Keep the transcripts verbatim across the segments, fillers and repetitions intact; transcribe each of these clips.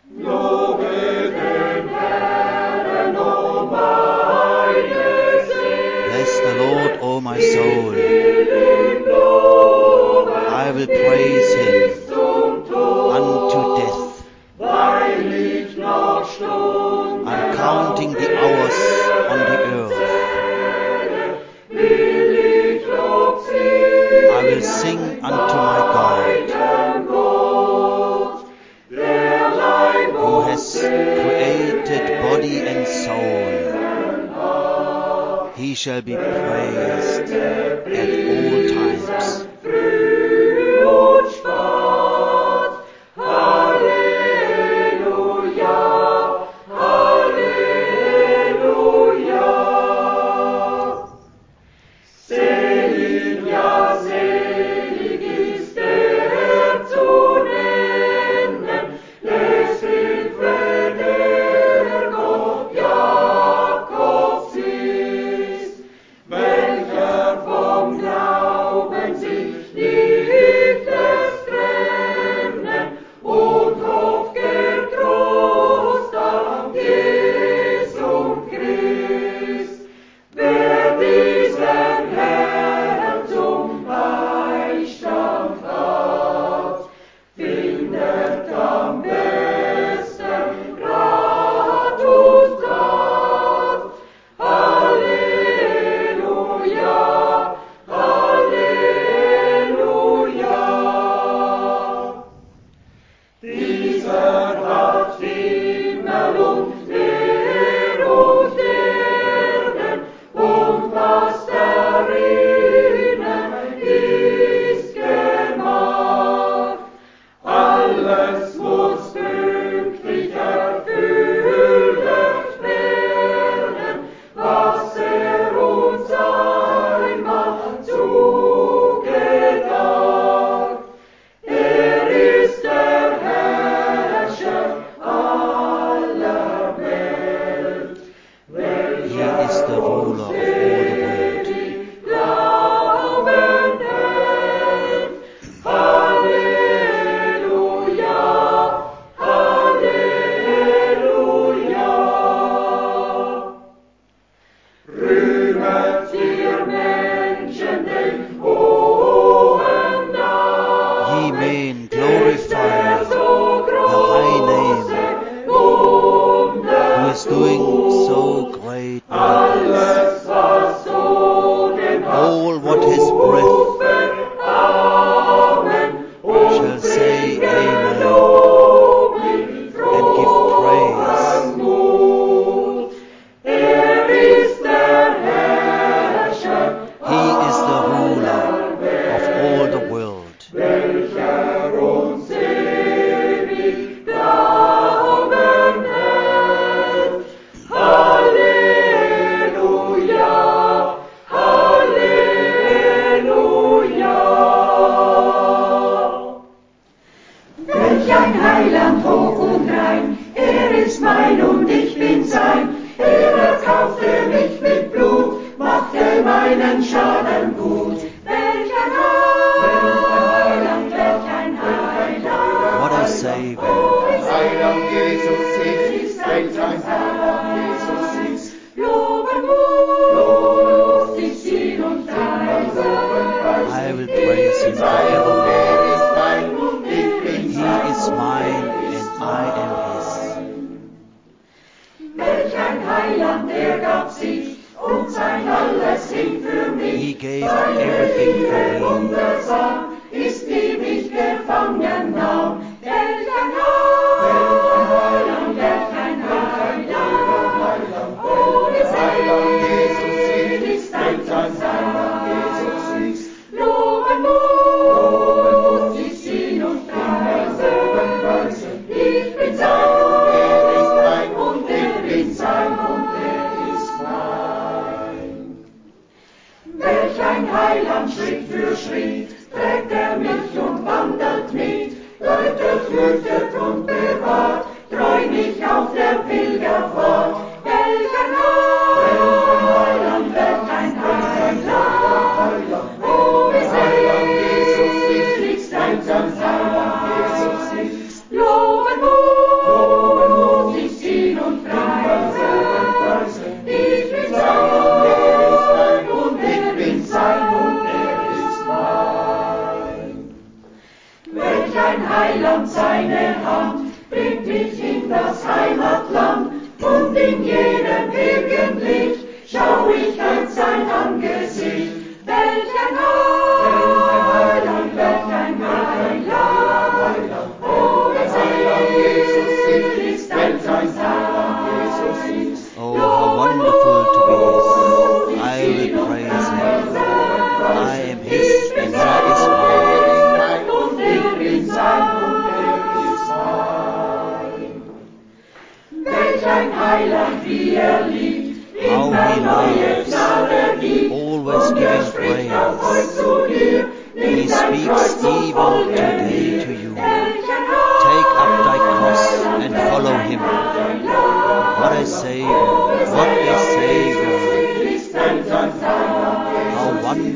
Bless the Lord, O my soul. I will praise him unto death. I'm counting the hours on the earth. I will sing unto my God, who has created body and soul. He shall be praised at all times. Welch ein Heiland, Schritt für Schritt, trägt er mich und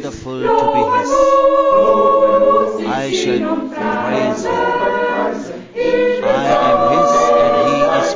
wonderful to be His. I shall praise Him. I am His and He is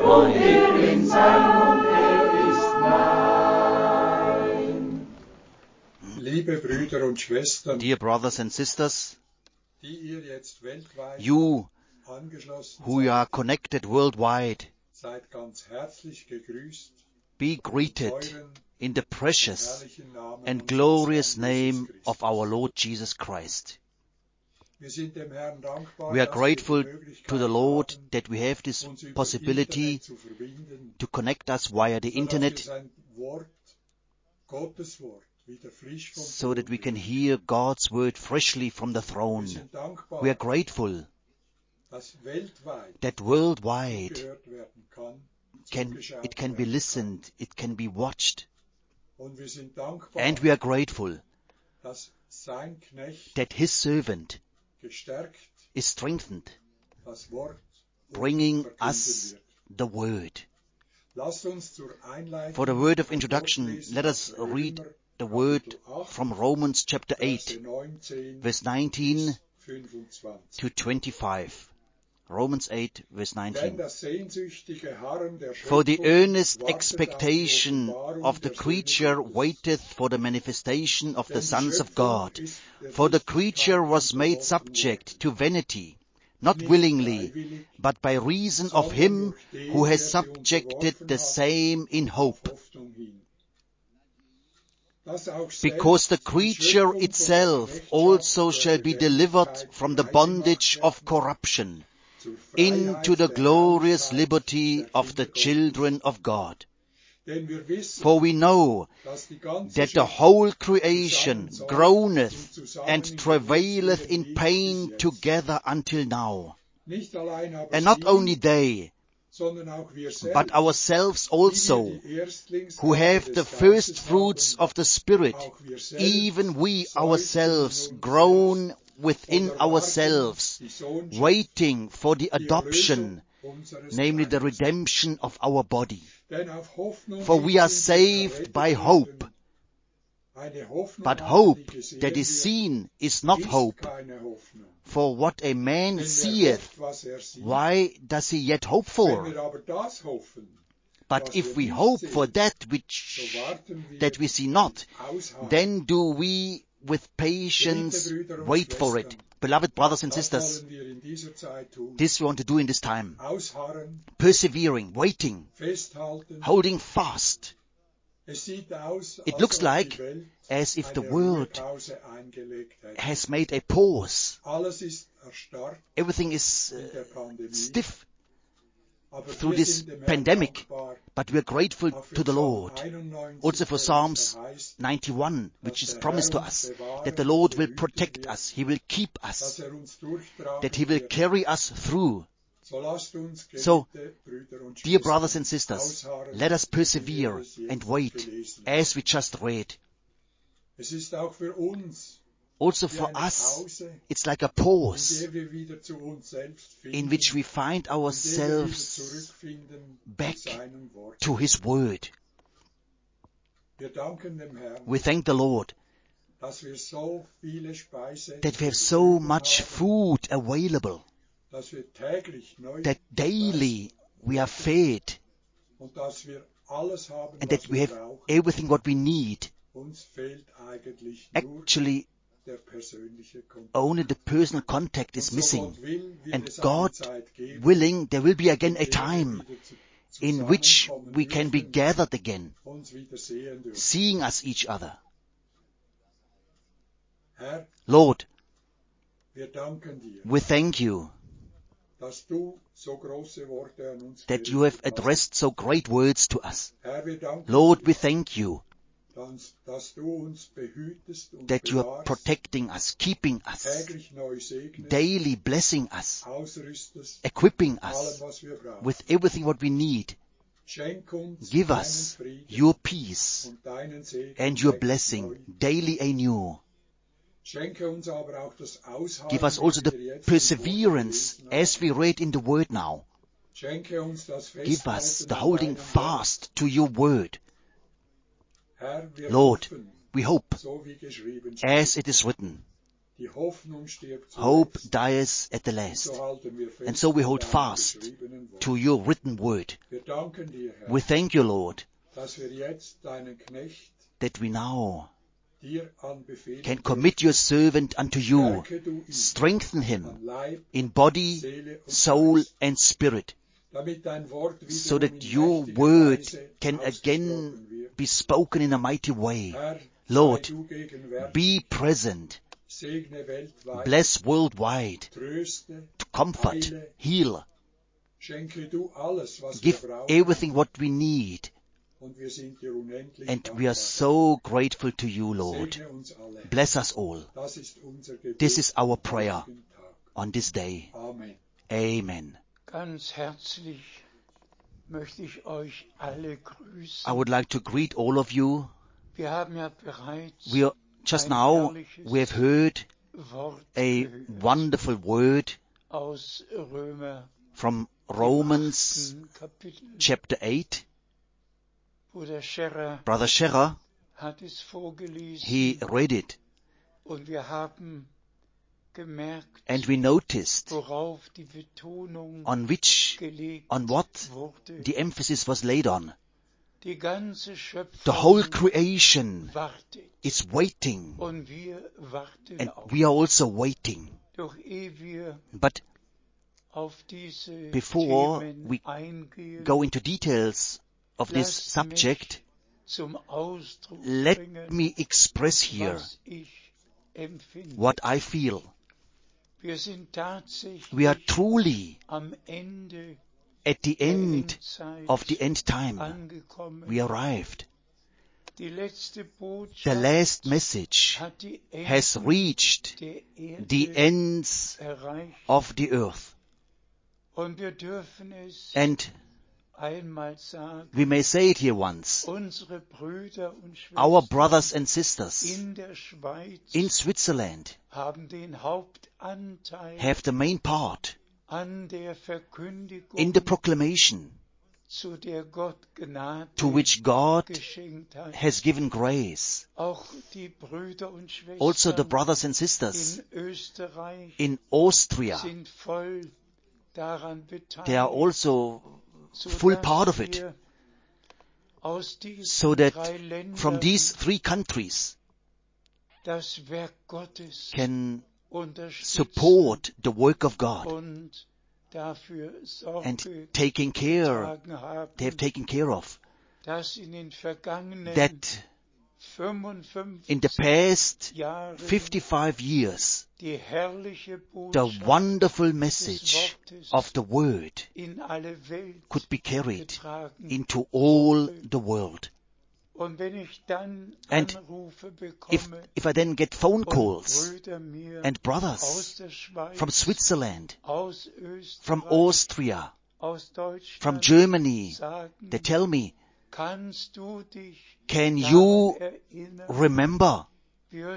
mine. Liebe Brüder und Schwestern, Dear brothers and sisters, die ihr jetzt weltweit you angeschlossen who seid, are connected worldwide, seid ganz herzlich gegrüßt be im greeted teuren in the und precious herrlichen Namen and unseres glorious Herrn Jesus name Christus. of our Lord Jesus Christ. Wir sind dem Herrn dankbar, We are dass grateful wir die Möglichkeit to the Lord haben, that we have this uns über possibility Internet zu verbinden, to connect us via the sodass wir internet sein Wort, Gottes Wort, wieder frisch vom so Thron that we can hören. hear God's word freshly from the Wir throne. sind dankbar, We are grateful dass weltweit that worldwide gehört werden kann, can, zugeschaut it can be werden listened, it can be watched. kann. Und wir sind dankbar, And we are grateful dass sein Knecht that His servant gestärkt is strengthened, das Wort bringing verkünden us wird. the word. Lasst uns zur Einleitung For the word of ein introduction, Wort lesen let aus us read Römer, the word Kapitel acht, from Romans chapter Verse eight, neunzehn verse nineteen bis fünfundzwanzig. to twenty-five. Romans eight, verse Denn nineteen. das sehnsüchtige Harren der For the Schöpfung earnest wartet expectation auf die Offenbarung of the der Söhne creature Gottes. waiteth for the manifestation of the Denn die sons of Schöpfung God. ist der For the Nichtigkeit creature was made unterworfen subject worden. to vanity, not Nicht willingly, freiwillig, but by reason of sondern him durch den, who has der sie subjected unterworfen the hat, same in auf hope. Hoffnung hin. Dass auch Because the selbst die creature Schöpfung von der itself Knechtschaft also der shall be delivered Lebendigkeit from the frei bondage gemacht of werden, corruption zur into Freiheit the der glorious Herrlichkeit liberty der of the Kinder Gottes. children of God. Denn wir wissen, For we know dass die ganze that the Schöpfung whole creation zusammen groaneth und zusammen and in travaileth Geburtswehen in liegt pain bis jetzt. together until now. Nicht allein aber And not sie, only they, sondern auch wir selbst, but ourselves die wir also, die Erstlingsgabe who have des the Geistes first fruits haben, of the Spirit, auch wir selbst even we seufzen ourselves in uns groan selbst within und erwarten ourselves, die Sohnschaft, waiting for the die adoption, Erlösung unseres namely the Leibes. redemption of our body. Denn auf Hoffnung For we are sind wir saved errettet by worden. hope. Eine Hoffnung But aber, hope die gesehen that is wird, seen is not ist hope. keine Hoffnung. For what a man Denn wer seeth, hofft, was er sieht, why does he yet hope wenn for? wir aber das hoffen, But was if wir we nicht hope sehen, for that so which warten wir that we see not, ausharren. then do we with patience wait for it. Beloved brothers and Das sisters, wollen wir in dieser Zeit tun. this we want to do in this time. Ausharren, Persevering, waiting, festhalten. holding fast. Es sieht aus, It als looks ob like die Welt as if the eine world Ruhepause eingelegt hätte. has made a pause. Alles ist erstarrt Everything is in der uh, Pandemie. stiff Aber through wir this sind dem Herrn pandemic, dankbar, but we are grateful auch für to the Psalm Lord. einundneunzig, Also for der uns Psalms verheißt, ninety-one, which dass is der promised to Herr uns us, bewahren that the und Lord will behüten protect wird, us, He will keep dass us, er uns durchtragen that He will wird. carry us through. So lasst uns, So, geliebte Brüder und Dear Schwestern, brothers and sisters, ausharren, let us wie wir persevere es jetzt and wait, gelesen as we just read. Es ist auch für uns Also wie for eine us, Pause, it's like a in pause der wir wieder zu uns selbst finden, in which we find in der wir wieder ourselves zurückfinden back zu seinem Wort. to His Word. Wir danken dem Herrn, We thank the Lord dass wir so viele Speise that we have zur so Verfügung much haben, food available, dass wir täglich neu that daily gespeist we are werden fed, und dass wir alles haben, and was that we wir have brauchen. everything what we need. Uns fehlt eigentlich nur Actually, der persönliche Kontakt. only the personal contact Und is so missing. Gott will, wird And es God eine Zeit geben, willing, there will be again a in der wir time wieder zu- in which zusammenkommen we can be dürfen, gathered again, uns wieder sehen dürfen. seeing us each other. Herr, Lord, wir danken dir, we thank you dass du so große Worte an uns that you have gerichtet hast. addressed so great words to us. Herr, wir danken Lord, dir, we thank you dass, dass du uns behütest und that you are bewahrst, protecting us, keeping us, täglich neu segnest, daily blessing us, ausrüstest, equipping allem, us was wir brauchen. with everything what we need. Schenk uns Give deinen us Frieden your peace und deinen Segen and your täglich blessing neu. daily anew. Schenke uns aber auch das Ausharren, Give us also wie wir the jetzt im Wort perseverance gelesen haben. as we read in the Word now. Schenke uns das Give us Festhalten the an holding deinem fast to your Word. Wort. Herr, wir Lord, hoffen, we hope, so wie geschrieben as steht. it is written, Die Hoffnung stirbt hope zuletzt. dies at the last. So halten wir fest And so we an hold deinem fast geschriebenen Wort. to your written word. Wir danken dir, Herr, We thank you, Lord, dass wir jetzt deinen Knecht that we now dir anbefehlen can commit your servant unto you. Stärke du ihn Strengthen him an Leib, in body, Seele und soul, Geist, and spirit, damit dein Wort so wiederum that in your mächtiger word Weise can ausgesprochen again wird. be spoken in a mighty way. Herr, Lord, sei du gegenwärtig, be present, segne weltweit, bless worldwide, tröste, to comfort, heile, heal, schenke du alles, was give wir brauchen, everything what we need. und wir sind dir unendlich And dankbar. we are so grateful to you, Lord. Segne uns alle. Bless us all. Das ist unser Gebet This is our am prayer heutigen Tag. on this day. Amen. Amen. Ganz herzlich möchte ich euch alle grüßen. I would like to greet all of you. Wir haben ja bereits We are, just ein now, herrliches we have heard Wort a gehört wonderful word aus Römer, from dem Romans achten Kapitel. chapter eight. Bruder Scherer Brother Scherer, hat es vorgelesen he read it, und wir haben gemerkt, and we noticed worauf die Betonung on which, gelegt on what wurde. the emphasis was laid on. Die ganze Schöpfung The whole creation wartet is waiting, und wir warten and auch. we are also waiting. Doch ehe wir But auf diese before Themen we eingehen, go into details of this lasst subject, mich zum Ausdruck let bringen, me express here was ich empfinde. what I feel. Wir sind tatsächlich We are truly am Ende at the der end Endzeit of the end time. angekommen. We arrived. Die letzte The Botschaft last message hat die has Enden reached der Erde the ends erreicht. of the earth. Und wir dürfen es And einmal sagen, we may say it here once. unsere Brüder und Our Schwestern brothers and sisters in der Schweiz in Switzerland haben den Hauptanteil have the main part an der Verkündigung, in the proclamation zu der Gott Gnade to which God geschenkt hat. has given grace. Auch die Brüder und Schwestern Also the brothers and sisters in Österreich in Austria, sind voll daran beteiligt, they are also sodass full part of it. wir aus diesen So that drei Ländern from these three countries das Werk Gottes can unterstützen support the work of God und dafür Sorge and taking care, getragen haben, they have taken care of, dass in den vergangenen that fünfundfünfzig in the past Jahren fifty-five years, die herrliche the Botschaft wonderful des message Wortes of the word in alle Welt could be carried getragen into all wurde. the world. Und wenn ich dann And Anrufe If, bekomme if I then get phone und calls Brüder mir and aus brothers der Schweiz, from Switzerland, aus Österreich, from Austria, aus Deutschland from Germany, sagen, they tell me, kannst du dich can daran you erinnern, remember wie wir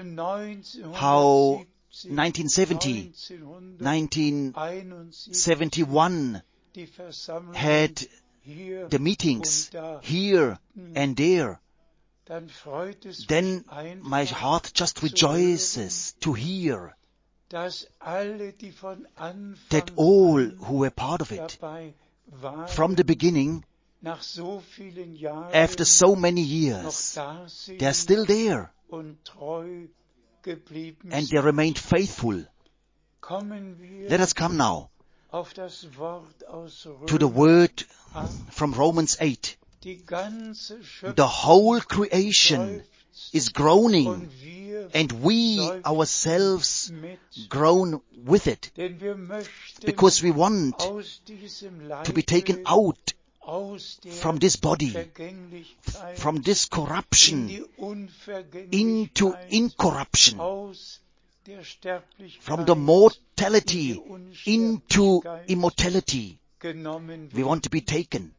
how neunzehnhundertsiebzig, nineteen seventy, nineteen seventy-one die Versammlung had hier the meetings und da, here and there? dann freut es Then mich einfach, my heart just zu rejoices to hear dass alle, die von Anfang that all an who were part of it dabei waren, from the beginning, nach so vielen Jahren after so many noch years, da sind they are still there und treu geblieben and sind. they remained faithful. Kommen wir Let us come now auf das Wort aus to the Römer word acht. from Romans eight. Die ganze Schöpfung The whole creation seufzt is groaning, und wir and we seufzen ourselves mit, groan with it, denn wir möchten because we want aus diesem to be taken Leibe, out aus der from this body, Vergänglichkeit, from this in corruption, die Unvergänglichkeit, into incorruption, aus der Sterblichkeit from the mortality in die into Unsterblichkeit immortality. genommen We wird. want to be taken.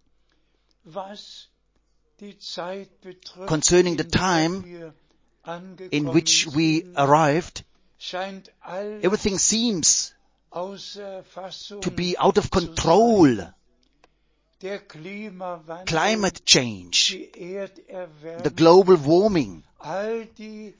Was die Zeit betrifft, Concerning the in der time wir in angekommen which we sind, arrived, scheint alles everything seems außer Fassung to be out of zu sein. control. der Klimawandel, climate change, die Erderwärmung, the global warming, all die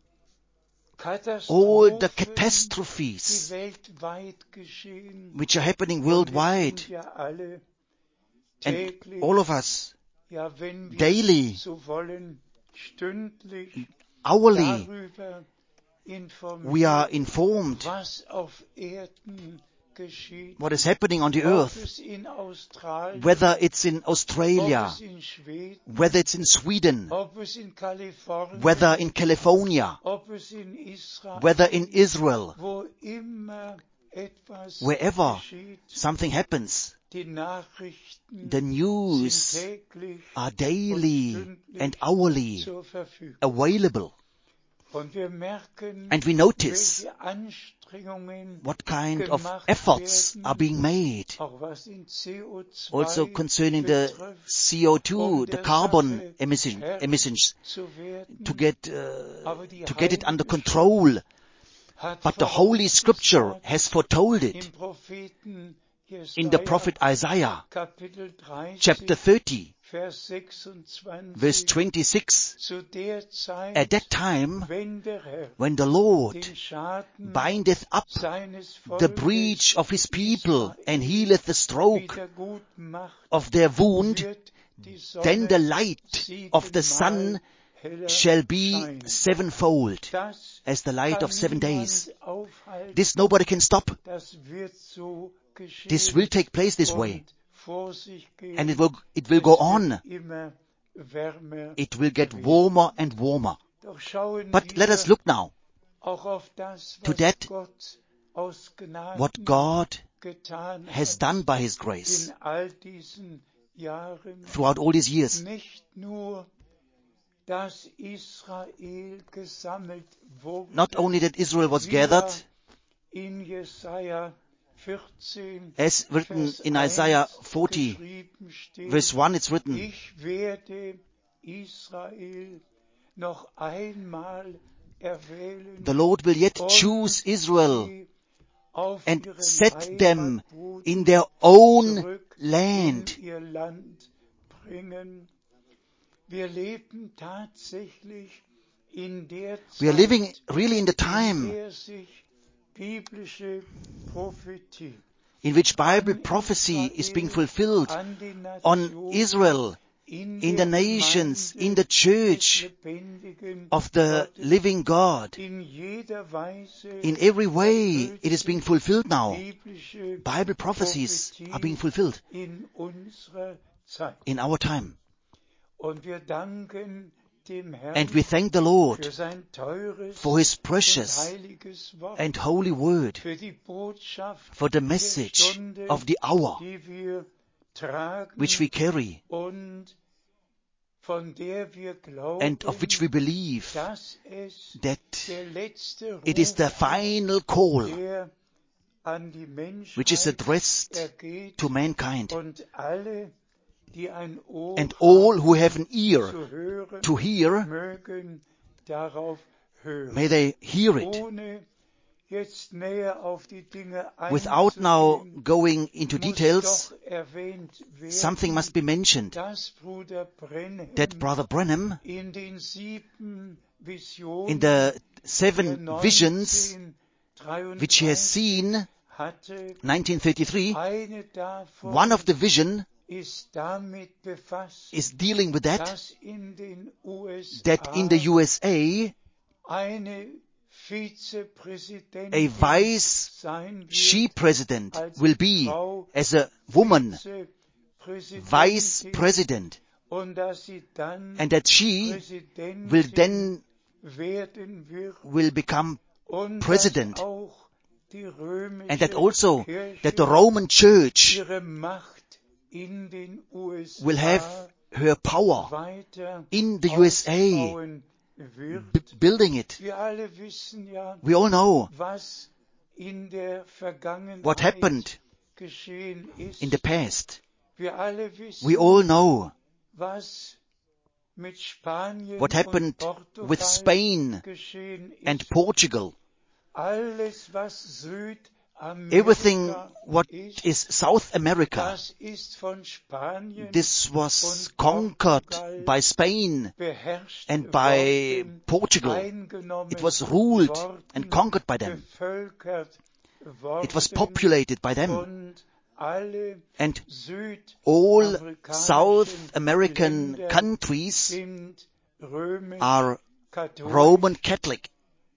all the Katastrophen, die catastrophes weltweit geschehen, which are happening und wir worldwide, sind ja alle and täglich, all of us ja, wenn wir daily, so wollen, stündlich hourly, darüber we informiert, are informed was auf Erden geschieht, what is happening on the ob earth, es in Australien, whether it's in ob Australia, es in Schweden, whether it's in Sweden, ob es in Kalifornien, whether in California, ob es in Israel, whether in Israel, wo immer etwas wherever geschieht. something happens. Die Nachrichten The sind news täglich are und daily stündlich and hourly zur Verfügung. available. Und wir merken, And we notice welche Anstrengungen what kind of gemacht efforts werden, are being made. auch was den C O zwei Also concerning the betrifft, C O two, um the der carbon Sache emission, Herr emissions, zu werden. to get uh, Aber die to get it under Heilige control. Hat But the Holy Scripture vorausgesagt has foretold im it Propheten in the Jesaja, prophet Isaiah, Kapitel dreißig, chapter thirty, Vers sechsundzwanzig, verse twenty-six. zu der Zeit, At that time, wenn der Herr when the Lord den Schaden bindeth up seines the Volkes breach of his people Israel and healeth the stroke wieder gut macht, of their wound, wird die Sonne then the light of the sun siebenmal heller shall be scheinen. sevenfold Das as the light kann of seven niemand days. aufhalten. This nobody can stop. Das wird so geschehen This will take place this way. und vor sich gehen. And it will, it will Es go wird on. immer wärmer It will get werden. warmer and warmer. Doch schauen But wir let us look now auch auf das, to was that, Gott aus Gnaden what God getan has hat done by His grace in all diesen Jahren. throughout all these years. Nicht nur, dass Israel gesammelt wurde, Not only that Israel was wie gathered, in Jesaja vierzehn, as written Vers in Isaiah eins forty, geschrieben steht, verse one, it's written, ich werde Israel noch einmal erwählen the Lord will yet und choose Israel sie auf and ihren set them Heimatboden in their own zurück land. in ihr Land bringen. Wir leben tatsächlich in der We are living Zeit, really in the in time der sich biblische Prophetie in which Bible an prophecy is being Israel, fulfilled an die on Nationen, Israel, in, in der the nations, Gemeinde in the des church lebendigen of the Gottes. living God. In jeder Weise In every way erfüllt it is being sich fulfilled now. biblische Bible prophecies Prophetie are being fulfilled in unserer Zeit. in our time. Und wir danken dem Herrn And we thank the für Lord sein teures for His und precious heiliges Wort, and holy word, für die Botschaft for the der message Stunde, of the hour die wir tragen which we carry und von der wir glauben, and of which we believe dass es that der letzte Ruf it is the final call der an die Menschheit which is addressed ergeht to mankind. und alle, die ein Ohr And all haben, who have an ear zu hören, to hear, mögen darauf hören. may they hear it. Ohne jetzt näher auf die Dinge Without now einzugehen, going into muss details, doch erwähnt werden, something must be mentioned, dass Bruder Brenhem that Brother Branham, in den sieben Visionen in the der seven visions which he has neunzehnhundertdreiunddreißig seen, hatte, nineteen thirty-three, eine davon one of the vision ist damit befasst, is dealing with that, dass in den U S A that in the U S A, eine Vizepräsidentin a vice sein wird, she president als will be Frau as a woman Vizepräsidentin, vice president, und dass sie dann and that she Präsidentin will then werden wird will become und president, dass auch die römische and that also Kirche that the Roman Church ihre Macht in den U S A will have her power weiter in the U S A, ausbauen wird. b- building it. Wir alle wissen ja, We all know was in der Vergangenheit what happened geschehen ist. in the past. Wir alle wissen, We all know was mit Spanien what happened und Portugal with Spain geschehen ist. and Portugal, Alles, was everything Amerika what ist, is South America, das ist von Spanien this was und conquered Portugal by Spain beherrscht and by worden, Portugal. eingenommen It was ruled worden, and conquered by them. bevölkert worden, It was populated by them. und alle And all South südamerikanischen American Länder countries sind römisch are katholisch. Roman Catholic.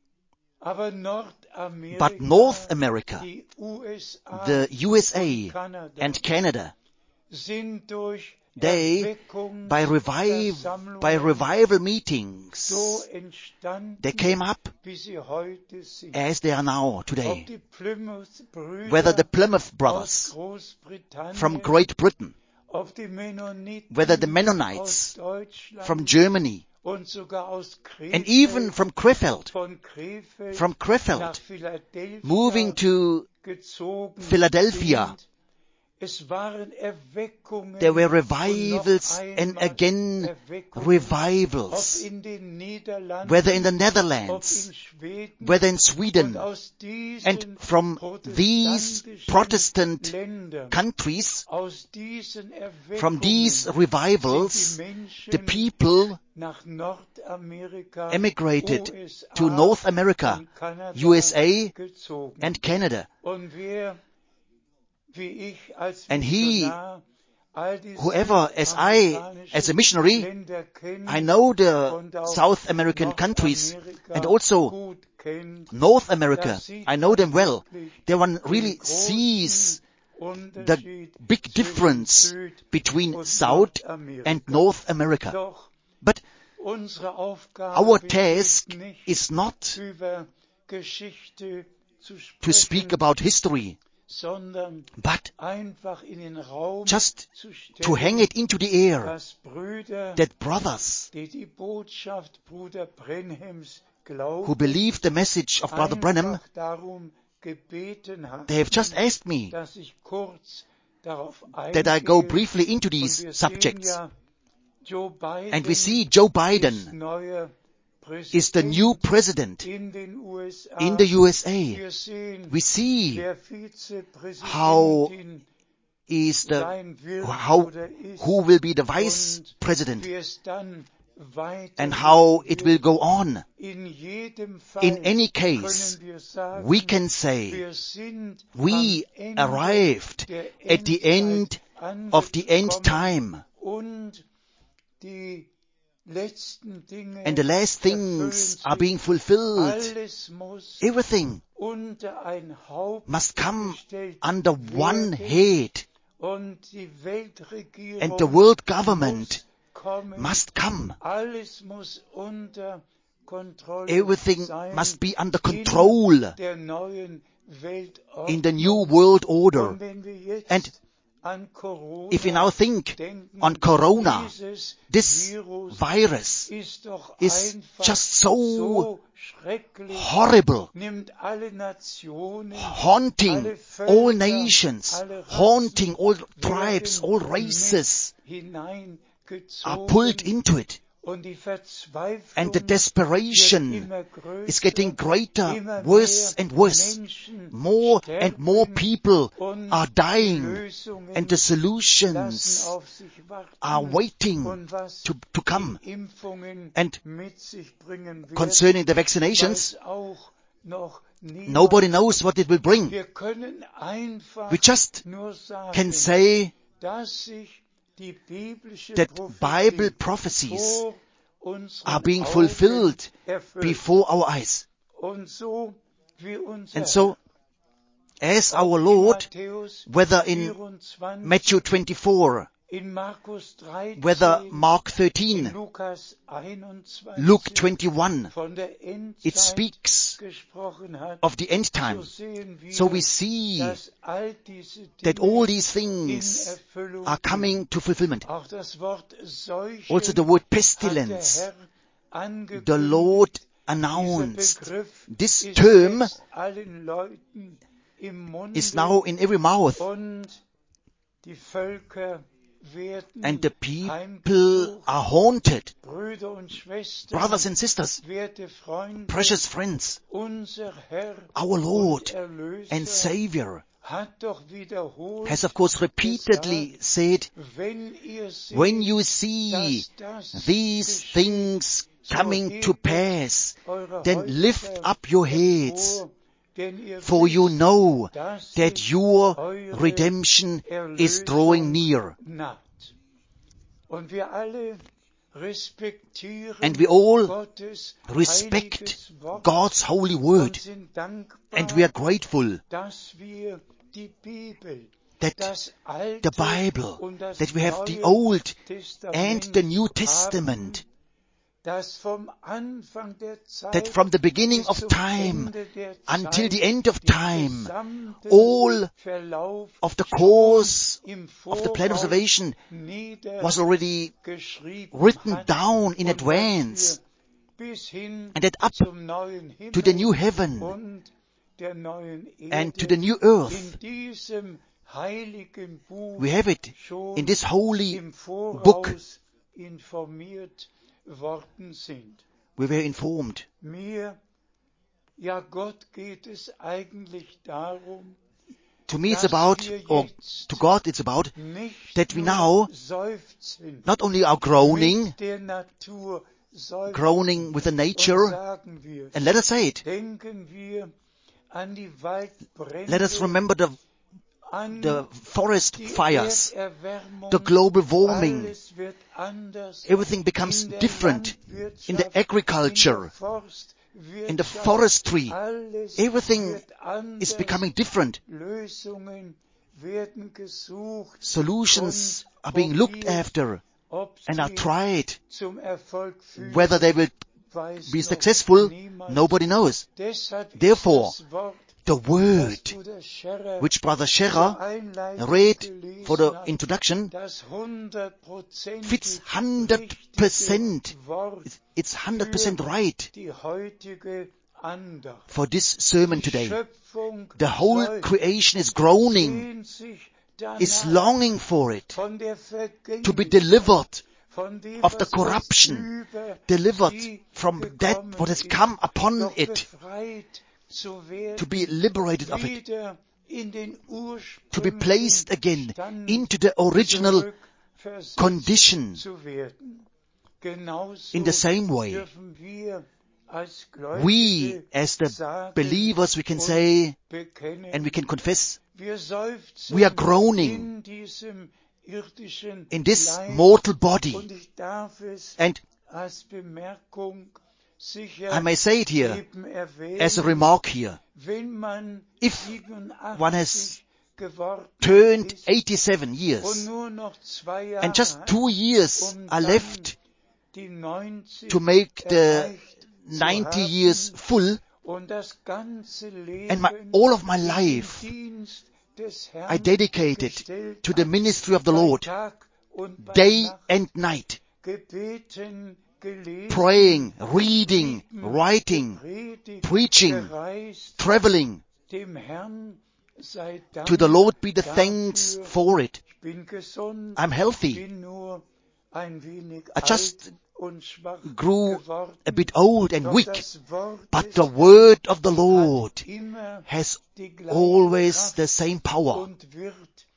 Aber Nordamerika, But North America, die U S A the U S und A Kanada and Canada, sind durch they, Erweckungs- by revive, Versammlungen by revival so meetings, entstanden, they came up wie sie heute sind. as they are now Ob today. die Plymouth-Brüder Whether the Plymouth aus brothers Großbritannien, from Great Britain, ob die Mennoniten whether the aus Mennonites Deutschland from Germany, und sogar aus Krefeld, and even from Krefeld, von Krefeld from nach Krefeld, Philadelphia moving to gezogen Philadelphia. sind. Es waren Erweckungen There were und revivals noch and einmal again Erweckungen, revivals, ob in den Niederlanden, whether in the ob Netherlands, in Schweden, whether in und Sweden, aus diesen and from these protestantischen Protestant Ländern, countries, aus diesen Erweckungen from these sind revivals, die Menschen the people nach Nordamerika, emigrated U S A to North America, und Kanada U S A gezogen. and Canada. Und wer, wie ich als And he, Missionar, all die whoever, as I, as a missionary, Länder kennt I know the und auch South American countries Nordamerika and also gut kennt, North America. da sieht I know man them well. wirklich There one den really großen sees the Unterschied big zwischen difference Süd- between und South Nordamerika. and North America. Doch But unsere Aufgabe our besteht task nicht, is not über Geschichte zu to sprechen, speak about history, sondern but einfach in den Raum just zu stellen, to hang it into the air dass Brüder, that brothers die die Botschaft Bruder Brenhems glauben, who believe the message of Brother Branham, einfach darum gebeten haben, they have just asked me dass ich kurz darauf that I go eingehe. briefly into Und these wir subjects. sehen ja, Joe Biden And we see Joe ist Biden neuer is the new Präsident president in den U S A. in the U S A. Wir sehen, We see wer Vizepräsidentin how is the sein will how oder ist who will be the vice und president wie es dann weitergehen and how it will wird. go on. In jedem Fall In any case, können wir sagen, we can say wir sind we am Ende arrived der at the end Endzeit of the end angekommen time, und die letzten Dinge and the last things are being fulfilled. Alles muss Everything unter ein Haupt must come gestellt under one werden head, und die Weltregierung and the world government muss kommen. must come. Alles muss unter Kontrolle Everything sein must be under control in der neuen Weltordnung. in the new world order. Und wenn wir jetzt And an Corona if we now think denken, on Corona, dieses this Virus virus ist doch is einfach just so so schrecklich, horrible, nimmt alle Nationen, haunting alle Völker, all nations, alle Rassen haunting all tribes, werden all races, mit hineingezogen are pulled into it. und die Verzweiflung And the wird desperation immer größer, is getting greater, immer worse mehr and worse. Menschen More and more sterben people und are die dying, Lösungen and the lassen solutions auf sich warten. are waiting Und was to, to come. die Impfungen And mit sich bringen werden, concerning the vaccinations, weiß auch noch niemand. nobody knows what it will bring. Wir können einfach We just nur sagen, can say dass sich die biblische that Prophetie Bible prophecies vor unseren are being Augen fulfilled erfüllt. before our eyes. Und so wie unser And so, as Herr our in Lord, Matthäus whether in vierundzwanzig, Matthew twenty-four, in Markus dreizehn, whether Mark in thirteen, Lukas einundzwanzig, Luke twenty-one, von der Endzeit it speaks gesprochen hat, of the end so time. sehen wir, So we see dass all diese that Dinge all these in things Erfüllung are coming gehen. to fulfillment. Auch das Wort Seuchen Also the word hat der pestilence, Herr angekündigt. the Lord Dieser announced. Begriff This ist term jetzt allen Leuten im Munde is now in every mouth, und die Völker werden and the people heimgesucht. are haunted. Brüder und Schwestern, Brothers and sisters, werte Freunde, precious friends, unser Herr our Lord und Erlöser and Savior hat doch wiederholt has of course repeatedly gesagt, said, wenn ihr seht, when you see dass das these geschieht, things so coming to hebet pass, eure then lift Häupter up your heads, empor, denn ihr for you wisst, know dass that sich your eure redemption is Erlösung drawing near. naht. Und wir alle respektieren And we all Gottes respect heiliges Wort God's holy und word, sind dankbar, and we are grateful dass wir die Bibel, that das Alte the Bible, und das that we have the Neue Old Testament and the New haben, Testament, das vom Anfang der Zeit that from the beginning bis of zum time Ende der until Zeit the end of den time, gesamten all Verlauf of the schon course im of the plan of Voraus salvation was already niedergeschrieben written hat down in und advance, dass wir bis hin and that up zum neuen Himmel to the new heaven und der neuen Erde and to the new earth, in diesem heiligen Buch we have it schon in this holy im book. Voraus informiert worden sind. We were informed. Mir, ja Gott geht es eigentlich darum, To me it's dass about, wir or jetzt to God it's about, nicht that we nur now seufzen, not only are groaning, mit der Natur seufzen, groaning with the und nature, sagen wir, and let us say it, denken wir an die Waldbrände, let us remember the, an the forest die fires, Erderwärmung, the global warming. alles wird anders, Everything becomes in der different in the Landwirtschaft, agriculture, in der Forstwirtschaft, in the forestry. alles Everything wird anders, is becoming different. Lösungen werden gesucht Solutions und are being looked probiert, after ob and are sie tried. zum Erfolg führen, Whether they will weiß be noch successful, niemand. nobody knows. Deshalb ist Therefore, das Wort, the das word Bruder Scherer which Brother zur Scherer Einleitung read gelesen for the hat, introduction das hundertprozentig fits one hundred percent. richtige Wort It's- It's one hundred percent right die heutige Andacht. for this sermon Die today. Schöpfung The whole seufzt, creation is groaning, sehnt sich danach, is longing for it, von der to be Vergänglichkeit, delivered von dem, of the was corruption, über delivered sie from gekommen that what has ist, come upon doch it, befreit zu werden, to be liberated of it, wieder in den to be placed again Stand into the original zurückversetzt condition. zu werden. Genauso In the same way, dürfen wir als we, Gläubige as the sagen believers, we can und say bekennen, and we can confess, wir seufzen we are groaning in diesem irdischen in this Leib, mortal body. und ich darf es And als Bemerkung sicher I may say it here eben erwähnen, as a remark here. wenn man If siebenundachtzig one has geworden turned ist eighty-seven und years nur noch zwei Jahre and just hat, two years um are dann left die neunzig to make the erreicht zu ninety haben years full, und das ganze Leben and my, all of my in den life Dienst des Herrn I dedicated gestellt to the hat, ministry of the bei Lord, Tag und bei day Nacht, and night, gebeten, gelesen, praying, reading, geschrieben, writing, gepredigt, preaching, gereist, traveling. dem Herrn sei Dank To the Lord be the thanks dafür. for it. Ich bin gesund, I'm healthy. bin nur ein wenig I just alt und schwach grew geworden. a bit old and Doch weak, das Wort but des the Herrn word of the hat Lord immer has die gleiche always Kraft the same power und wird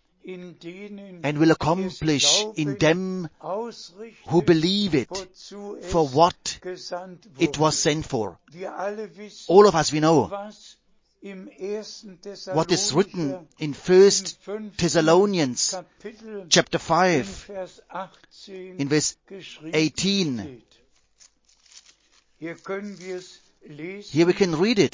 in denen, and will die es accomplish in glauben, them ausrichten, who believe it wozu es for what gesandt it wurde. was sent for. Wir alle wissen, All of us, we know was im ersten what is written Thessalonicher in im First fünften Thessalonians Kapitel chapter in five, Vers achtzehn in verse geschrieben eighteen. steht. Hier können wir es lesen. Here we can read it.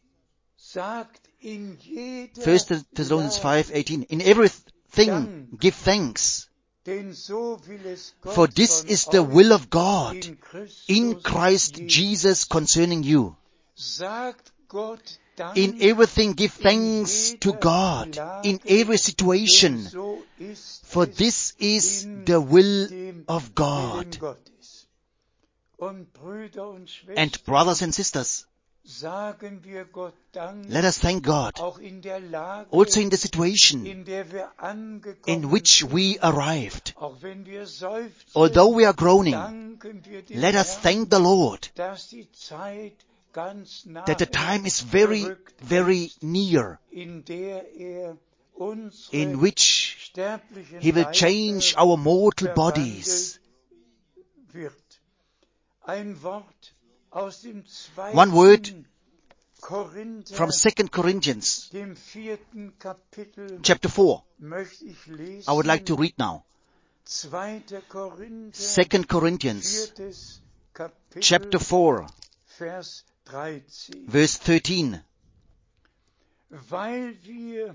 Sagt in jeder First Thessalonians Lage, five eighteen. In everything Dank. give thanks, denn so will es Gott for this von is the euch will of God in Christus, in Christ Jesus. Jesus concerning you. Sagt Gott Dank In everything give in thanks to jeder God, Lage, in every denn situation, so ist for es this is in the will dem of Willen God. Gottes. Und Brüder und Schwestern, And brothers and sisters, sagen wir Gott Dank, Let us thank God auch in der Lage, also in the situation in der wir angekommen in which sind, we arrived. auch wenn wir seufzen, Although we are groaning, danken wir dem let us Herrn, thank the Lord dass die Zeit ganz nah that the time is very, gerückt very ist, near, in der er unsere in which sterblichen He will Leiber change our mortal verwandelt bodies. wird. Ein Wort aus dem One word zweiten Korinther, from Second Corinthians dem vierten Kapitel, chapter four. möchte ich lesen. I would like to read now. zweiter Korinther, Second Corinthians viertes Kapitel, chapter four, Vers dreizehn. verse thirteen. Weil wir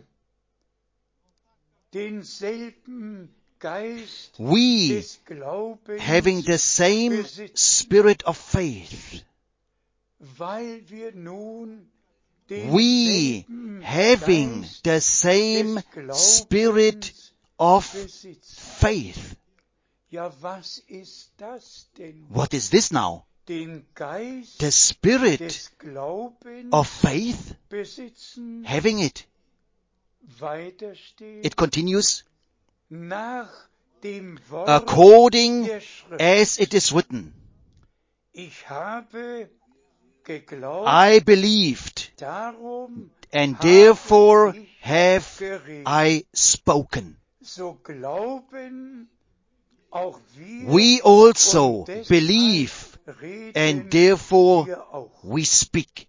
denselben Geist We, des Glaubens, having the same spirit of faith, weil wir nun we, denselben having Geist the same des Glaubens spirit of besitzen. faith. Ja, was ist das denn? What is this now? Den Geist The spirit des Glaubens of faith, besitzen, having it. weiter steht, It continues, nach dem Wort according der Schrift. as it is written. Ich habe geglaubt, I believed, darum and habe therefore ich have geredet. I spoken. So glauben auch wir, We also und deshalb believe, reden and therefore wir auch. we speak.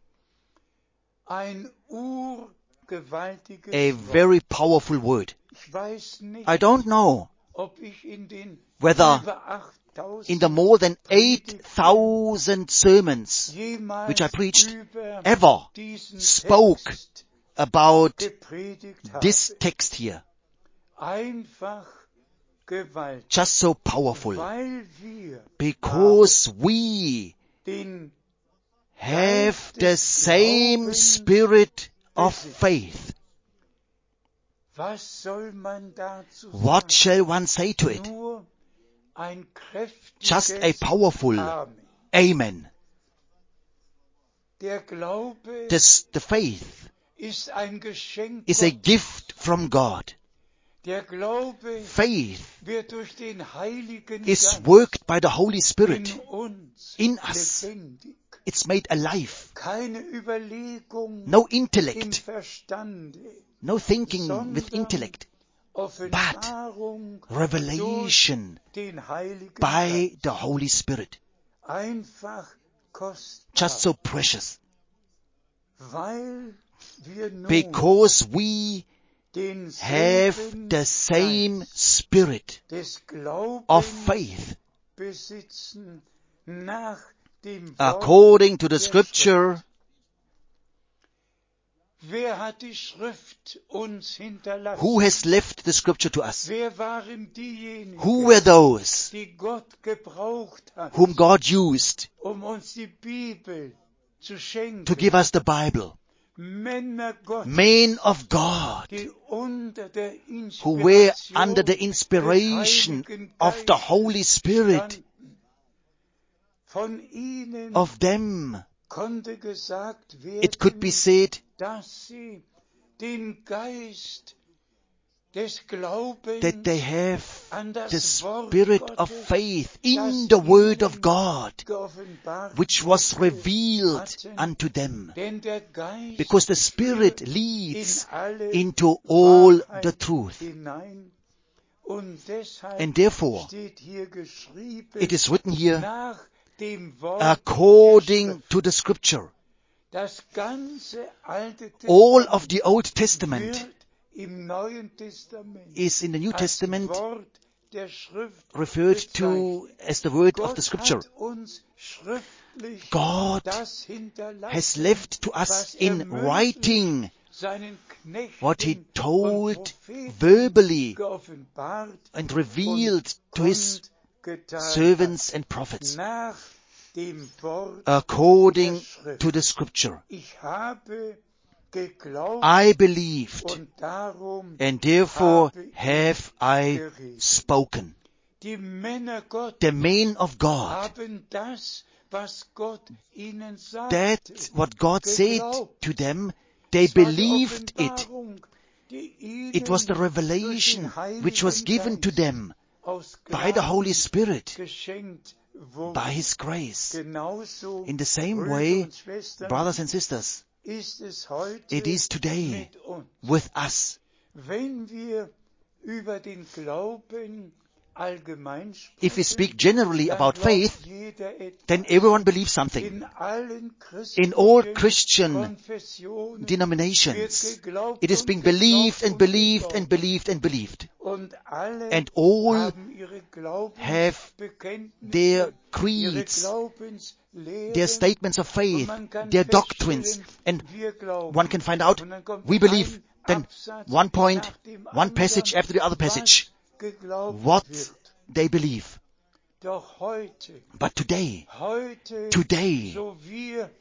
Ein urgewaltiges A Wort. very powerful word. Ich weiß nicht, I don't know ob ich in den whether über achttausend in the more than eight thousand sermons jemals which I preached über ever diesen spoke Text about gepredigt habe. this text here. Einfach gewaltig, Just so powerful. weil wir Because we den have the same spirit of faith. Was soll man dazu What sagen? shall one say to it? Nur ein Just a kräftiges powerful Amen. Amen. Der Glaube This, the faith ist ein Geschenk is a Gottes. gift from God. Der Glaube Faith wird durch den Heiligen is Geist worked by the Holy Spirit in uns in us. lebendig. It's made alive. Keine Überlegung No im intellect, Verstande, no thinking with intellect, Offenbarung revelation durch den Heiligen by Geist. the Holy Spirit. Einfach kostbar, Just so precious. weil wir nun Because we have denselben the same Geist spirit des Glaubens of faith, besitzen nach dem Wort according to the der scripture. Schrift. Wer hat die Schrift uns hinterlassen? Who has left the scripture to us? Wer waren diejenigen, Who were those die Gott gebraucht hat, whom God used um uns die Bibel zu schenken? to give us the Bible? Männer Gottes, Men of God, die unter der who were Inspiration under the des inspiration Heiligen of the Geistes Holy Spirit. standen. Von ihnen Of them, konnte gesagt werden, it could be said dass sie den Geist des Glaubens that they have an das the Wort spirit Gottes, of faith das in the Word of ihnen God, geoffenbart which was wurde, revealed hatten. unto them. Denn der Geist Because the Spirit führt leads in alle into all Wahrheit the truth. hinein. Und deshalb And therefore, steht hier geschrieben, it is written here, nach dem Wort according der Schrift. to the Scripture. Das ganze Alte All Testament of the Old Testament wird im Neuen Testament is in the New als Testament Wort der Schrift referred bezeichnet. to as the word of Gott the Scripture. hat uns schriftlich God das hinterlassen, has left to us was er in mündlich writing seinen Knechten what he und told Propheten verbally geoffenbart and revealed und to his kundgetan servants hat. and prophets, Nach dem Wort according der Schrift. to the Scripture. Ich habe geglaubt I believed, und darum and therefore habe ich have I geredet. spoken. Die Männer Gottes The men of God haben das was Gott ihnen that sagte, what God said geglaubt. to them, they Es war die believed it. Offenbarung, die It was the ihnen revelation durch den which was Heiligen given to Geist them aus by the Holy Gnaden Spirit, geschenkt wurde. by His grace. Genauso, In the same Brüder way, und Schwestern, brothers and sisters, ist es heute it is today mit uns. with us. Wenn wir über den Glauben allgemein If we sprechen, speak generally dann about glaubt faith, jeder etwas. then everyone believes something. In allen In all christlichen Christian Konfessionen denominations, wird geglaubt it is und being geglaubt believed and und believed geglaubt. and believed and believed. Und alle And all haben ihre have Glaubensbekenntnisse, their ihre creeds, Glaubenslehren, their statements of und faith, man kann their doctrines, feststellen, and wir glauben. one can find out, Und dann kommt we believe, ein then Absatz one point, nach dem one passage anderen, after the other passage, was geglaubt what wird. they believe. Doch heute, But today, heute, today, so wir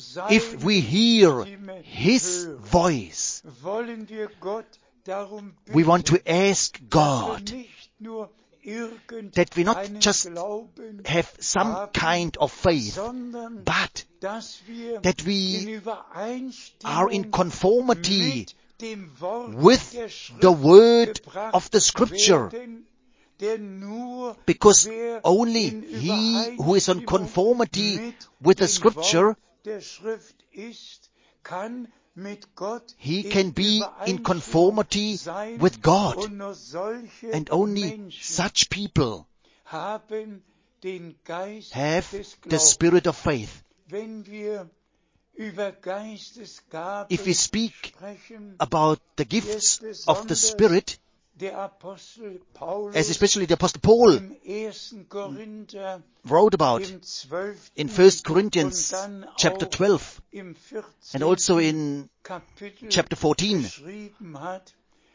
if we seine hear Stimme His hören, voice, wollen wir Gott darum bitten, we want to ask dass wir God nicht nur that we not irgendeinen just Glauben have some haben, kind of faith, sondern but dass wir that in we Übereinstimmung are in conformity mit dem Wort with der Schrift the word gebracht of the Scripture, werden, denn nur because wer only in he who is on Übereinstimmung conformity mit with the dem Scripture, Wort der Schrift ist, kann mit Gott he in can be in Übereinstimmung conformity sein, with God. und nur solche And only Menschen such people haben den Geist have des the Glaubens. spirit of faith. Wenn wir über Geistesgaben If we speak sprechen, about the gifts of the Spirit, der Apostel Paulus as especially the Apostle Paul im ersten Korinther wrote about im zwölften in First Corinthians und dann chapter auch twelve im and also vierzehnten in Kapitel chapter fourteen, geschrieben hat,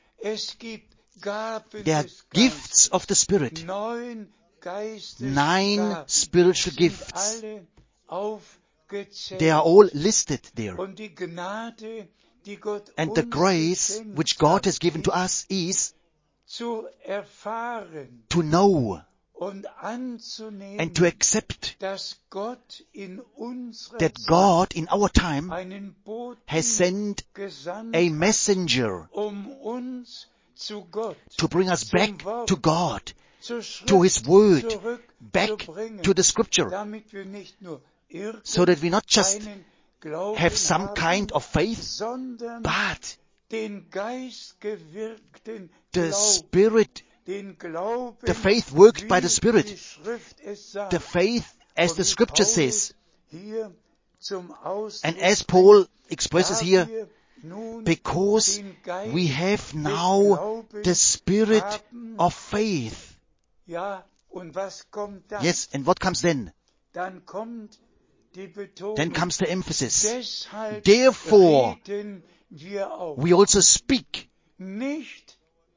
es gibt Gaben there are des gifts of the Spirit, neun Geistesgaben, nine spiritual sind gifts. alle aufgezählt. They are all listed there. Und die Gnade, die Gott And the uns grace geschenkt which God hat, has given to ist, us is zu erfahren to know und anzunehmen, and to accept dass Gott in unserer that Zeit God in our time einen Boten has sent gesandt a hat, messenger um uns zu Gott, to bring us zum back Wort, to God, zur Schrift to His Word, back zurückzubringen, to the Scripture, damit wir nicht nur so that we not just irgendeinen Glauben have some haben, kind of faith, sondern but den geistgewirkten the Glauben, Spirit, den Glauben, the faith worked wie by the Spirit, die Schrift es sagt. the faith as Und the wie Scripture Paulus says. hier zum Ausdruck And as bringt, Paul expresses da here, wir nun because den Geist we have des now Glaubens the spirit haben, of faith. ja, und was kommt dann? Yes, and what comes then? Dann kommt die Betonung. Then comes the emphasis. Deshalb Therefore, reden wir auch we also speak nicht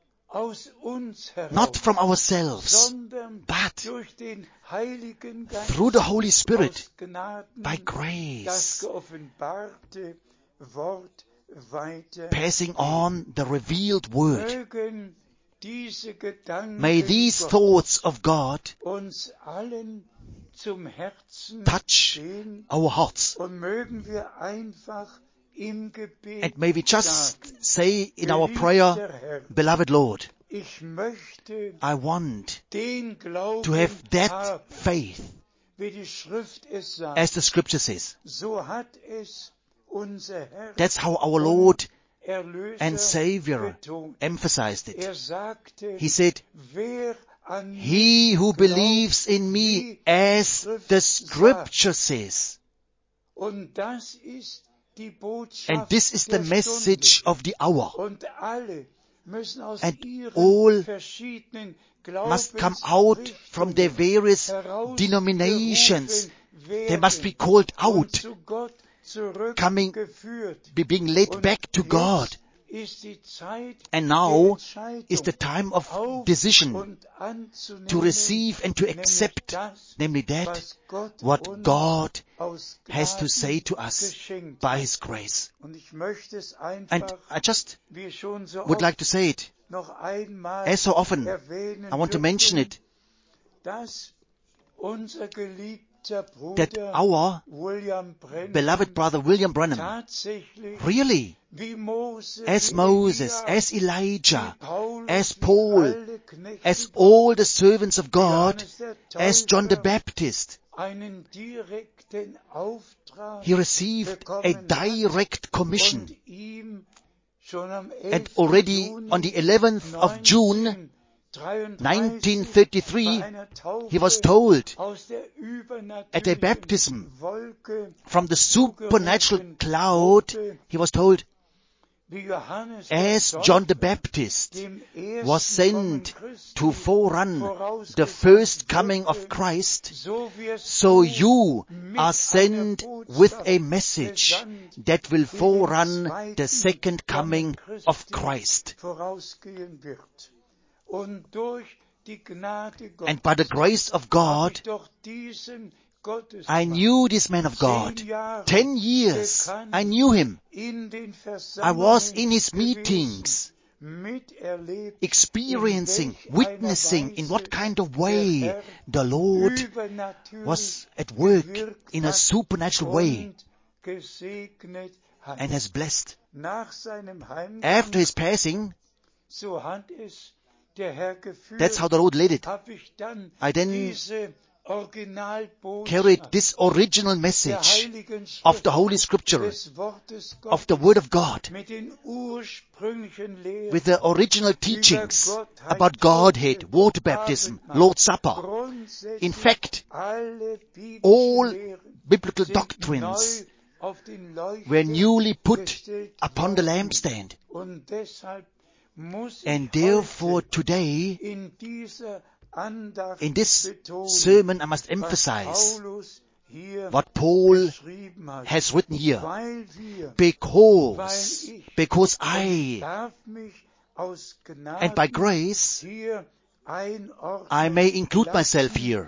aus uns heraus, not from ourselves, sondern but durch den Heiligen Geist through the Holy Spirit, aus Gnaden, by das grace, geoffenbarte Wort weiter. passing on the revealed word. Mögen diese Gedanken May these Gottes thoughts of God uns allen zum Herzen touch gehen, our hearts. und mögen wir einfach im Gebet And may we just sagen, say in our geliebter prayer, Herr, beloved Lord, ich möchte I want den Glauben to have that haben, faith wie die Schrift es sagt. as the Scripture says. So hat es unser Herr That's how our und Lord Erlöser and Savior betont. emphasized it. Er sagte, He said, wer an He who glaubt, believes in me, wie as Schrift the sagt. Scripture says. Und das ist die Botschaft And this is the der message Stunde. of the hour. Und alle müssen aus And ihren all verschiedenen Must come out from their various denominations. They must be called out, coming, be being led back to God. And now is the time of decision to receive and to accept, namely that what God has to say to us by His grace. And I just would like to say it, as so often, I want to mention it, that our beloved brother William Branham really, as Moses, as Elijah, as Paul, as all the servants of God, as John the Baptist, he received a direct commission. And already on the eleventh of June, nineteen thirty-three, he was told at a baptism from the supernatural cloud, he was told, as John the Baptist was sent to forerun the first coming of Christ, so you are sent with a message that will forerun the second coming of Christ. And by the grace of God, I knew this man of God. Ten years I knew him. I was in his meetings, experiencing, witnessing in what kind of way the Lord was at work in a supernatural way and has blessed. After his passing, that's how the Lord led it. I then carried this original message of the Holy Scripture, of the Word of God, with the original teachings about Godhead, water baptism, Lord's Supper. In fact, all biblical doctrines were newly put upon the lampstand. And therefore today, in this sermon, I must emphasize what Paul has written here. Because, because I, and by grace, I may include myself here.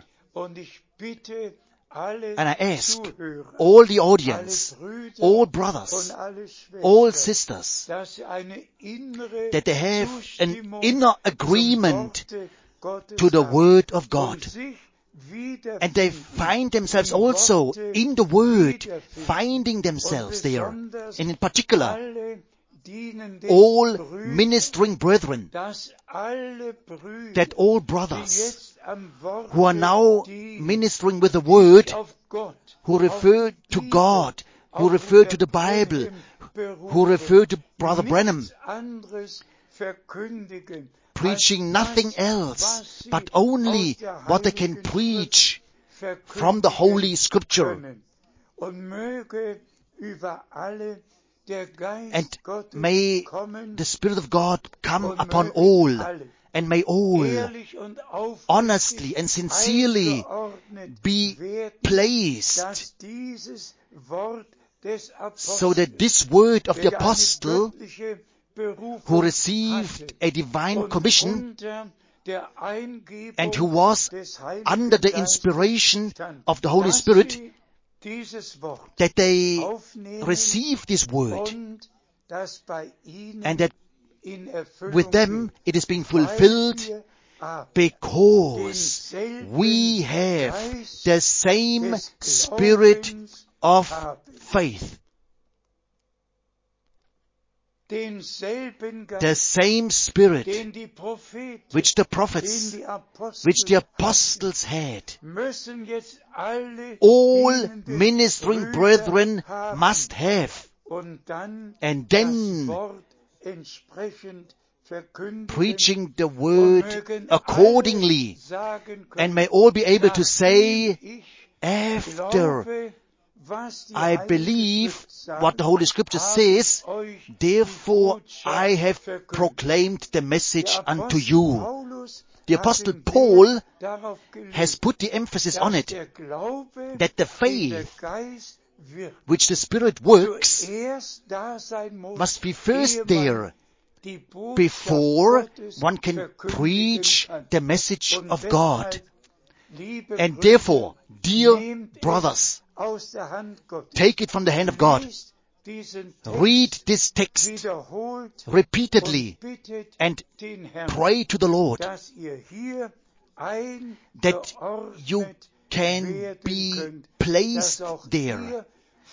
And I ask all the audience, all brothers, all sisters, that they have an inner agreement to the Word of God. And they find themselves also in the Word, finding themselves there. And in particular, all ministering brethren, that all brothers who are now ministering with the Word, who refer to God, who refer to the Bible, who refer to Brother Branham, preaching nothing else, but only what they can preach from the Holy Scripture. And may the Spirit of God come upon all, and may all honestly and sincerely be placed so that this word of the apostle, who received a divine commission and who was under the inspiration of the Holy Spirit, that they receive this word and that with them it is being fulfilled, because we have the same spirit of faith. The same Spirit which the prophets, which the apostles had. All ministering brethren must have. And then preaching the word accordingly. And may all be able to say, after I believe what the Holy Scripture says, therefore I have proclaimed the message unto you. The Apostle Paul has put the emphasis on it, that the faith which the Spirit works must be first there before one can preach the message of God. And therefore, dear brothers, take it from the hand of God. Read this text repeatedly and pray to the Lord that you can be placed there.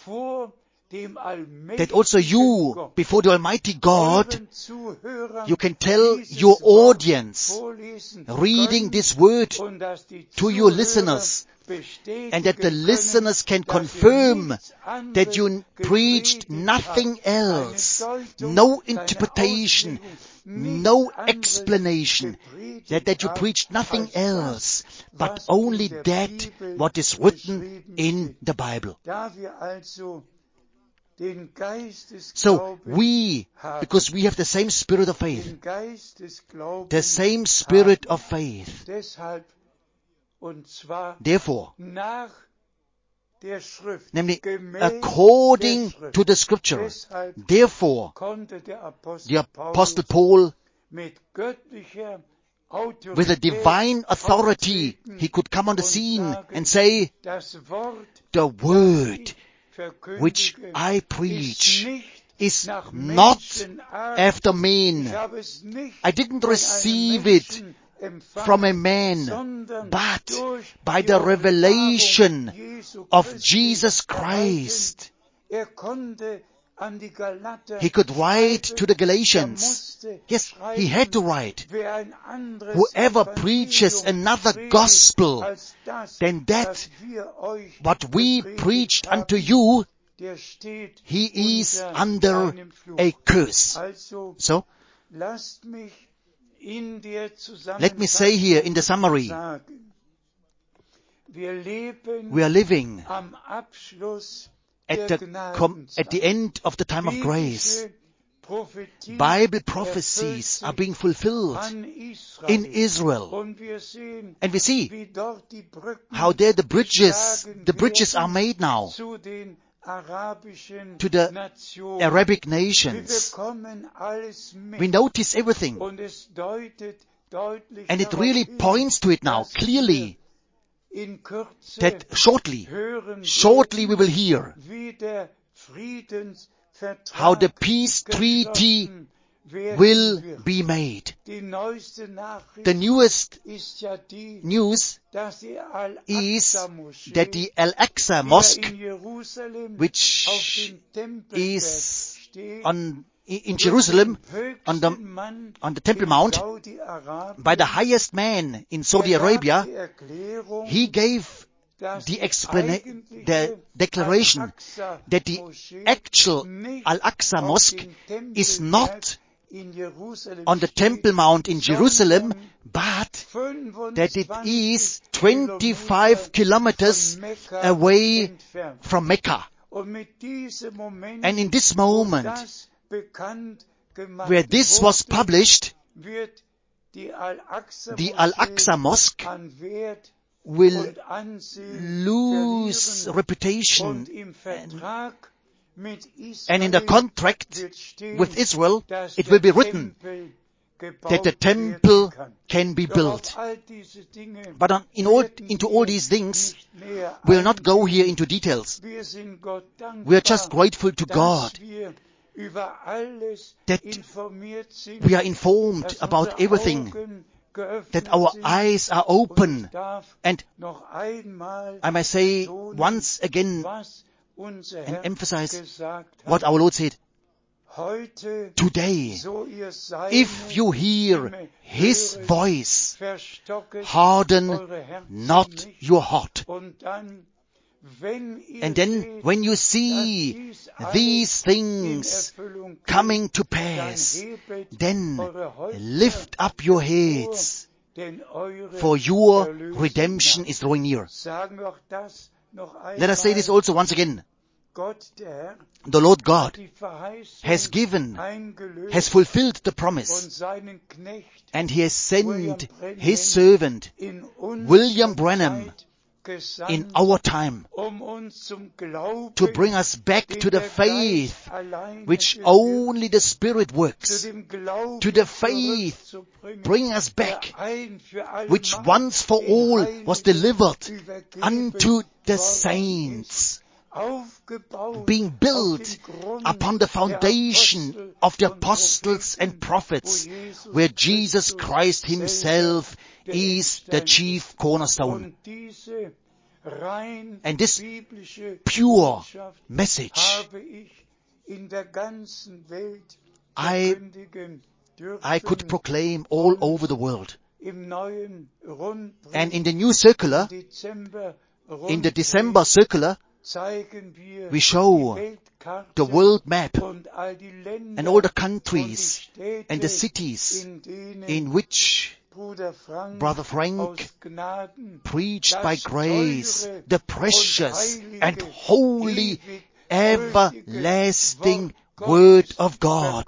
That also you, before the Almighty God, you can tell your audience, reading this word to your listeners, and that the listeners can confirm that you preached nothing else, no interpretation, no explanation, that, that you preached nothing else, but only that what is written in the Bible. So we, because we have the same spirit of faith, the same spirit of faith, therefore, namely, according to the Scripture, therefore, the Apostle Paul, with a divine authority, he could come on the scene and say, the word which I preach is not after men. I didn't receive it from a man, but by the revelation of Jesus Christ. He could write to the Galatians. Yes, he had to write. Whoever preaches another gospel than that what we preached unto you, he is under a curse. So, let me say here in the summary, we are living at the, com- at the end of the time of grace. Bible prophecies are being fulfilled in Israel. And we see how there the bridges, the bridges are made now to the Arabic nations. We notice everything. And it really points to it now, clearly, that shortly, shortly we will hear how the peace treaty will be made. The newest news is that the Al-Aqsa Mosque, which is on in Jerusalem, on the, on the Temple Mount, by the highest man in Saudi Arabia, he gave the explana- the declaration that the actual Al-Aqsa Mosque is not on the Temple Mount in Jerusalem, but that it is twenty-five kilometers away from Mecca. And in this moment, where this was published, the Al-Aqsa Mosque will lose reputation, and, and in the contract with Israel it will be written that the temple can be built. But on, in all, into all these things, we will not go here into details. We are just grateful to God that we are informed about everything, that our eyes are open, and I may say once again and emphasize what our Lord said. Today, if you hear His voice, harden not your heart. And then when you see these things coming to pass, then lift up your heads, for your redemption is drawing near. Let us say this also once again. The Lord God has given, has fulfilled the promise, and He has sent His servant, William Branham, in our time, to bring us back to the faith which only the Spirit works, to the faith, bring us back, which once for all was delivered unto the saints, being built upon the foundation of the apostles and prophets, where Jesus Christ Himself is the chief cornerstone. And this pure message I, I could proclaim all over the world. And in the new circular, in the December circular, we show the world map and all the countries and the cities in which Brother Frank preached by grace the precious and holy, everlasting Word of God.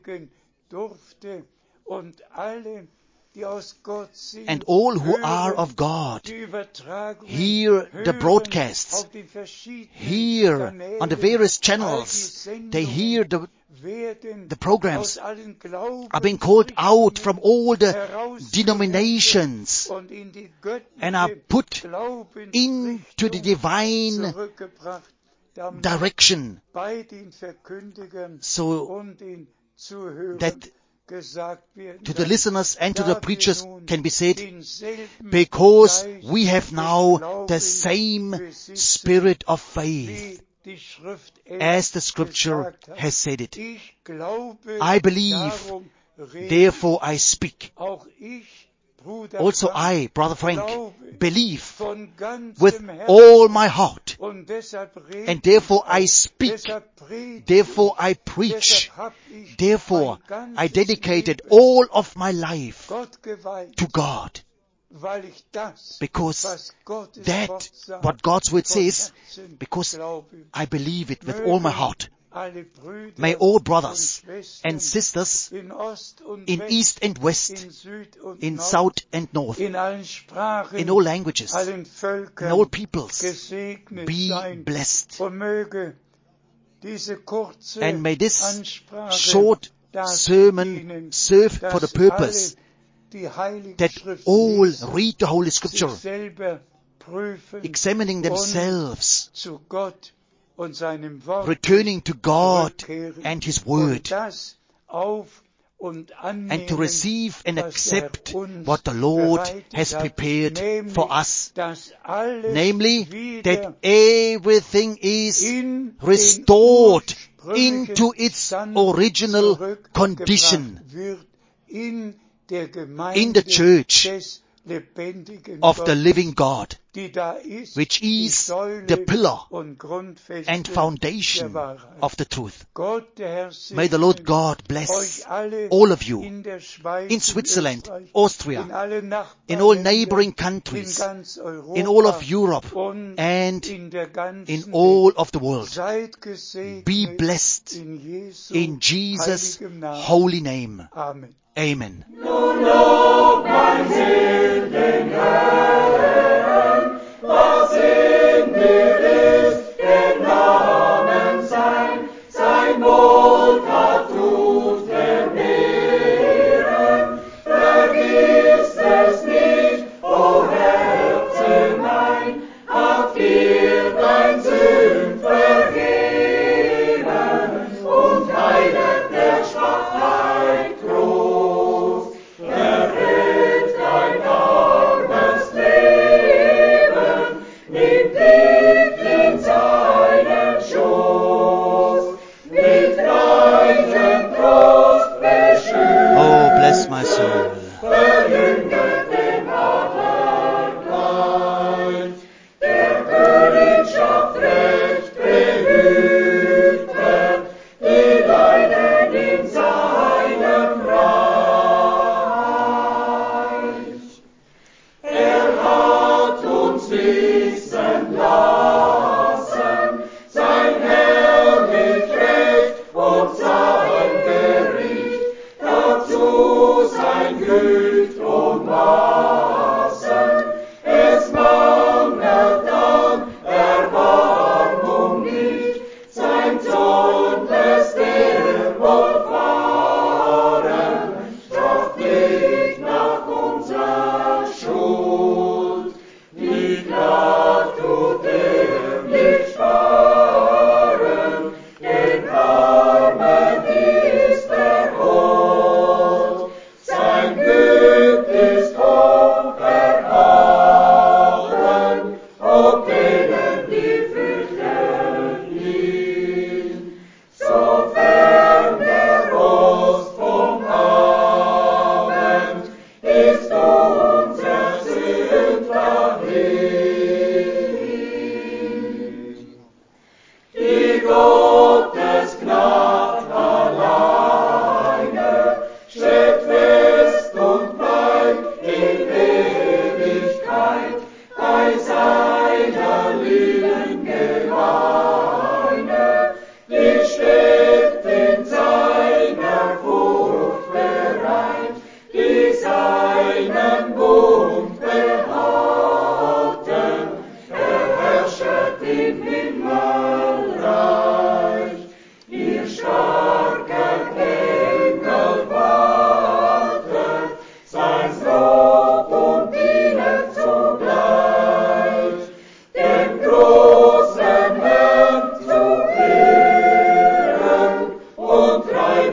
And all who are of God hear the broadcasts, hear on the various channels, they hear the, the programs, are being called out from all the denominations and are put into the divine direction, so that to the listeners and to the preachers can be said, because we have now the same spirit of faith, as the scripture has said it. I believe, therefore I speak. Also I, Brother Frank, believe with all my heart, and therefore I speak, therefore I preach, therefore I dedicated all of my life to God, because that, what God's word says, because I believe it with all my heart. May all brothers and sisters in East and West, in South and North, in all languages, in all peoples, be blessed. And may this short sermon serve for the purpose that all read the Holy Scripture, examining themselves, returning to God and His Word, and to receive and accept what the Lord has prepared for us, namely that everything is restored into its original condition in the church of the living God, which is the pillar and foundation of the truth. May the Lord God bless all of you in Switzerland, Austria, in all neighboring countries, in all of Europe, and in all of the world. Be blessed in Jesus' holy name. Amen. Nun lob mein Sinn den Herrn, was in mir ist, den Namen sein, sein Wohltat tut vermehren. Vergiss es nicht, o Herze mein, habt ihr dein Sünd vergeben und heilet der Schwachheit groß. Erhöht dein armes Leben.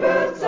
verzeiht.